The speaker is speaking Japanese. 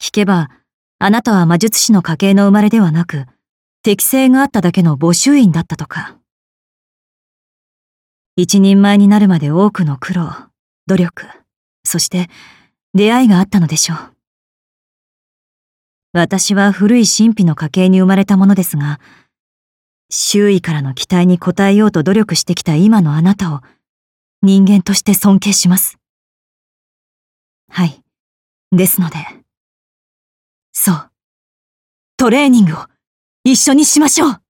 聞けば、あなたは魔術師の家系の生まれではなく、適性があっただけの募集員だったとか。一人前になるまで多くの苦労、努力、そして出会いがあったのでしょう。私は古い神秘の家系に生まれたものですが、周囲からの期待に応えようと努力してきた今のあなたを人間として尊敬します。はい。ですので、そう、トレーニングを一緒にしましょう。